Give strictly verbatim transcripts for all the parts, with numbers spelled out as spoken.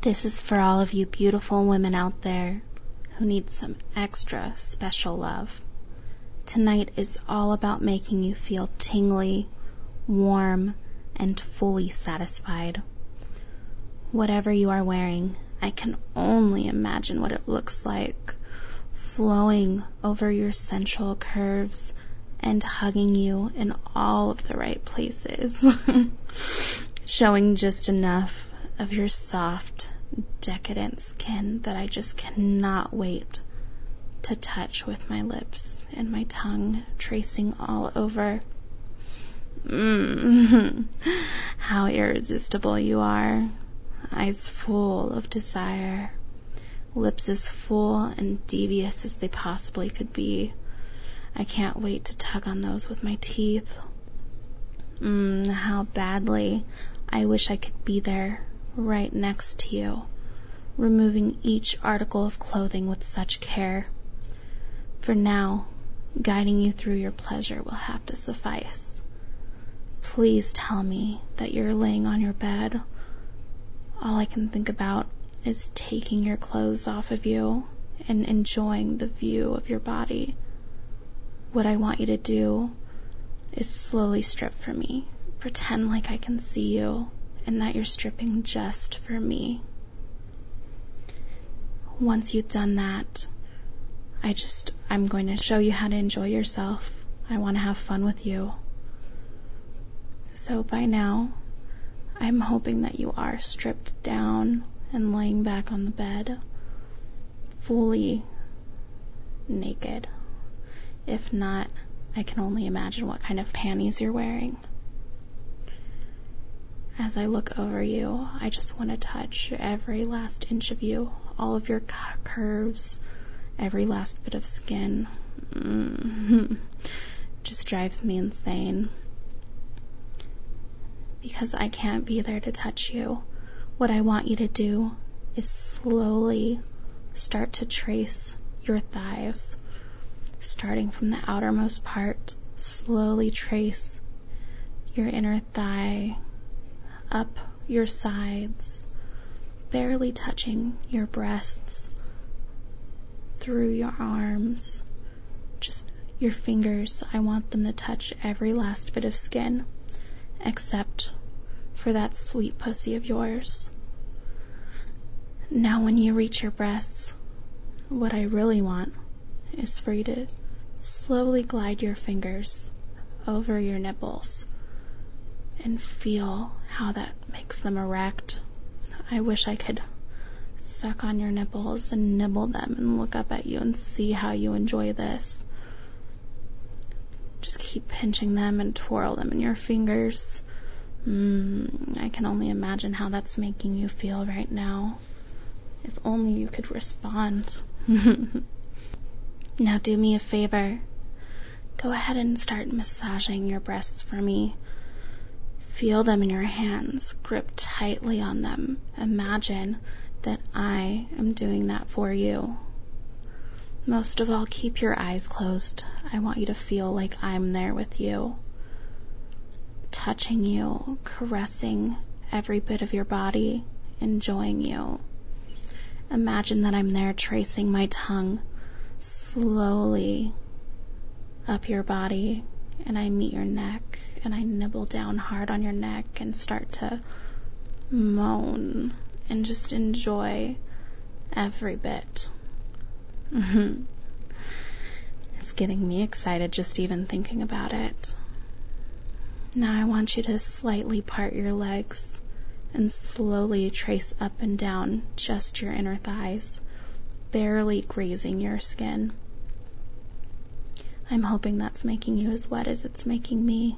This is for all of you beautiful women out there who need some extra special love. Tonight is all about making you feel tingly, warm, and fully satisfied. Whatever you are wearing, I can only imagine what it looks like, flowing over your sensual curves and hugging you in all of the right places, showing just enough of your soft, decadent skin that I just cannot wait to touch with my lips and my tongue tracing all over. Mmm, how irresistible you are. Eyes full of desire, lips as full and devious as they possibly could be. I can't wait to tug on those with my teeth. Mmm, how badly I wish I could be there, right next to you, removing each article of clothing with such care. For now, guiding you through your pleasure will have to suffice. Please tell me that you're laying on your bed. All I can think about is taking your clothes off of you and enjoying the view of your body. What I want you to do is slowly strip for me. Pretend like I can see you and that you're stripping just for me. Once you've done that, I just, I'm going to show you how to enjoy yourself. I want to have fun with you. So by now, I'm hoping that you are stripped down and laying back on the bed, fully naked. If not, I can only imagine what kind of panties you're wearing. As I look over you, I just want to touch every last inch of you, all of your curves, every last bit of skin. Mm-hmm. Just drives me insane. Because I can't be there to touch you, what I want you to do is slowly start to trace your thighs. Starting from the outermost part, slowly trace your inner thigh, up your sides, barely touching your breasts, through your arms, just your fingers. I want them to touch every last bit of skin, except for that sweet pussy of yours. Now when you reach your breasts, what I really want is for you to slowly glide your fingers over your nipples and feel how that makes them erect. I wish I could suck on your nipples and nibble them and look up at you and see how you enjoy this. Just keep pinching them and twirl them in your fingers. Mm, I can only imagine how that's making you feel right now. If only you could respond. Now do me a favor. Go ahead and start massaging your breasts for me. Feel them in your hands. Grip tightly on them. Imagine that I am doing that for you. Most of all, keep your eyes closed. I want you to feel like I'm there with you, touching you, caressing every bit of your body, enjoying you. Imagine that I'm there tracing my tongue slowly up your body, and I meet your neck, and I nibble down hard on your neck and start to moan and just enjoy every bit. Mm-hmm. It's getting me excited just even thinking about it. Now I want you to slightly part your legs and slowly trace up and down just your inner thighs, barely grazing your skin. I'm hoping that's making you as wet as it's making me.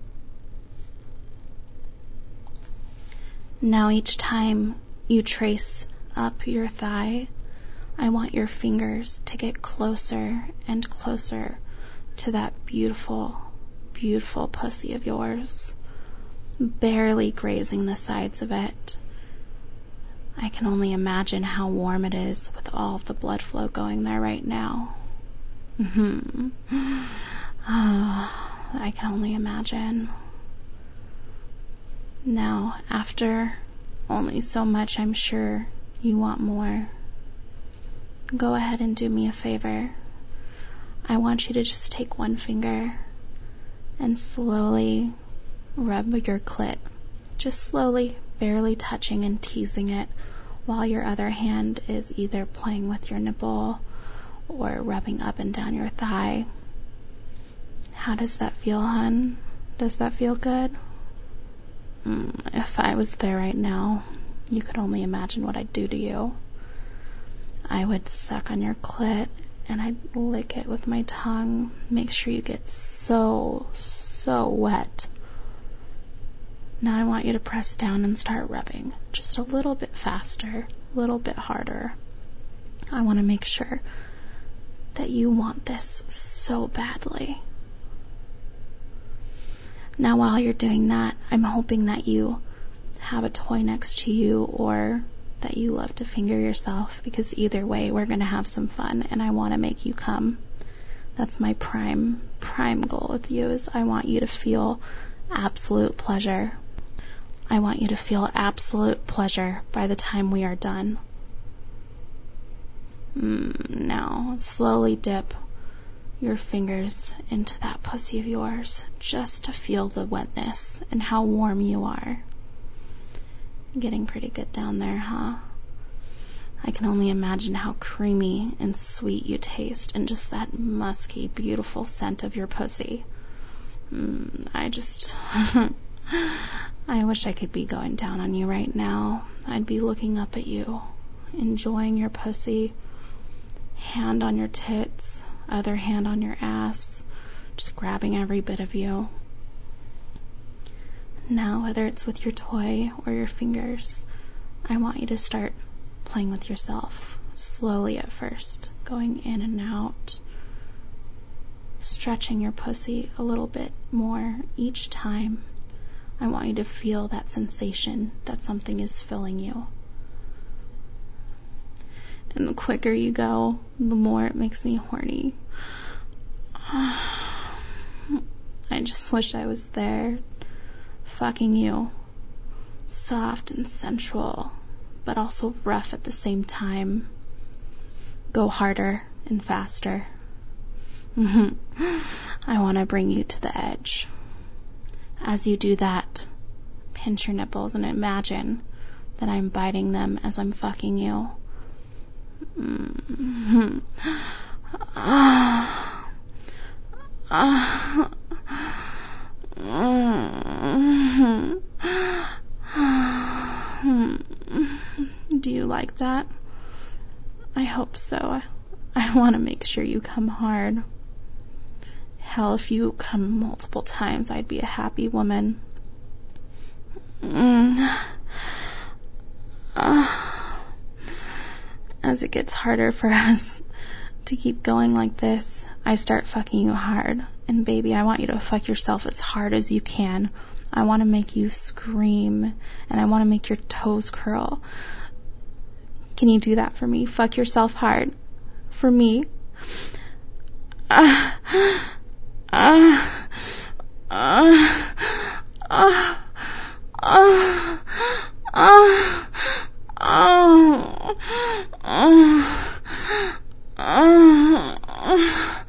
Now each time you trace up your thigh, I want your fingers to get closer and closer to that beautiful, beautiful pussy of yours, barely grazing the sides of it. I can only imagine how warm it is with all of the blood flow going there right now. Mm-hmm. Oh, I can only imagine. Now, after only so much, I'm sure You want more. Go ahead and do me a favor. I want you to just take one finger and slowly rub your clit. Just slowly, barely touching and teasing it, while your other hand is either playing with your nipple or rubbing up and down your thigh. How does that feel, hun? Does that feel good? Mm, if I was there right now, you could only imagine what I'd do to you. I would suck on your clit and I'd lick it with my tongue, make sure you get so, so wet. Now I want you to press down and start rubbing, just a little bit faster, a little bit harder. I want to make sure that you want this so badly. Now while you're doing that, I'm hoping that you have a toy next to you or that you love to finger yourself, because either way we're going to have some fun and I want to make you come. That's my prime, prime goal with you, is I want you to feel absolute pleasure. I want you to feel absolute pleasure by the time we are done. Mm, now, slowly dip your fingers into that pussy of yours, just to feel the wetness and how warm you are. Getting pretty good down there, huh? I can only imagine how creamy and sweet you taste, and just that musky, beautiful scent of your pussy. Mm, I just... I wish I could be going down on you right now. I'd be looking up at you, enjoying your pussy, hand on your tits, other hand on your ass, just grabbing every bit of you. Now, whether it's with your toy or your fingers, I want you to start playing with yourself, slowly at first, going in and out, stretching your pussy a little bit more each time. I want you to feel that sensation that something is filling you. And the quicker you go, the more it makes me horny. I just wish I was there, fucking you. Soft and sensual, but also rough at the same time. Go harder and faster. I want to bring you to the edge. As you do that, pinch your nipples and imagine that I'm biting them as I'm fucking you. Mm-hmm. Ah. Ah. Mm-hmm. Do you like that? I hope so. I, I want to make sure you come hard. Hell, if you come multiple times, I'd be a happy woman. Mm. Uh. As it gets harder for us to keep going like this, I start fucking you hard. And baby, I want you to fuck yourself as hard as you can. I want to make you scream, and I want to make your toes curl. Can you do that for me? Fuck yourself hard. For me. Ah. Ah. Ah. Ah. Ah. Ah. Oh. Oh. Oh.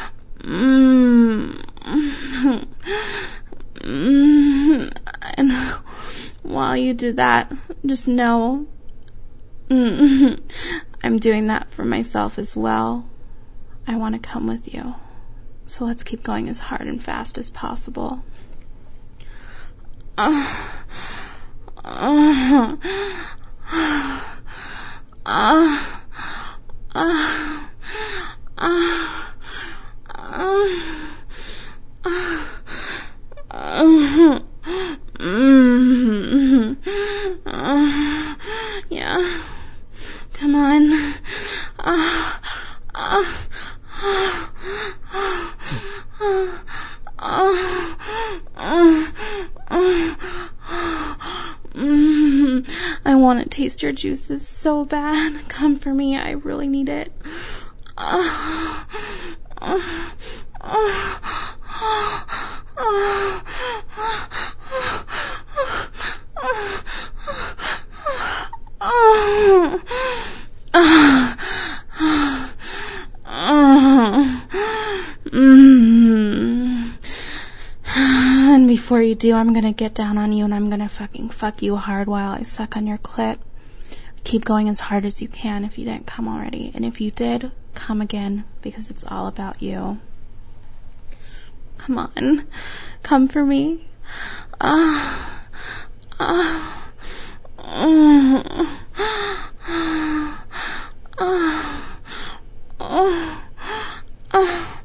Mm. Mm. And while you did that, just know mm, I'm doing that for myself as well. I want to come with you. So let's keep going as hard and fast as possible. Uh, uh, uh, uh, uh, uh, uh, mm, uh, yeah, come on. Uh, uh, uh, uh, uh, uh, uh, mm, I want to taste your juices so bad. Come for me. I really need it. Uh, uh, uh, uh, uh, uh, you do, I'm gonna get down on you and I'm gonna fucking fuck you hard while I suck on your clit. Keep going as hard as you can if you didn't come already. And if you did, come again, because it's all about you. Come on. Come for me. Ah. Ah. Ah. Ah. Ah. Ah.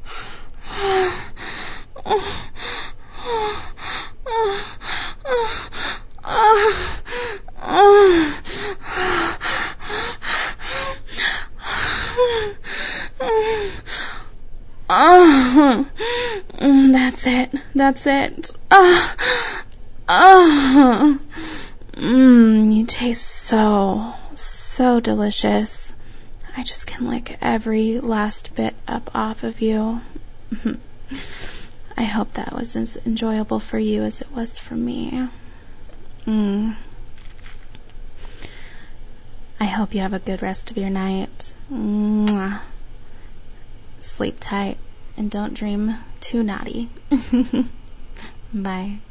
That's it. That's it. Ah, ah. Mmm, you taste so, so delicious. I just can lick every last bit up off of you. I hope that was as enjoyable for you as it was for me. Mm. I hope you have a good rest of your night. Mwah. Sleep tight and don't dream too naughty. Bye.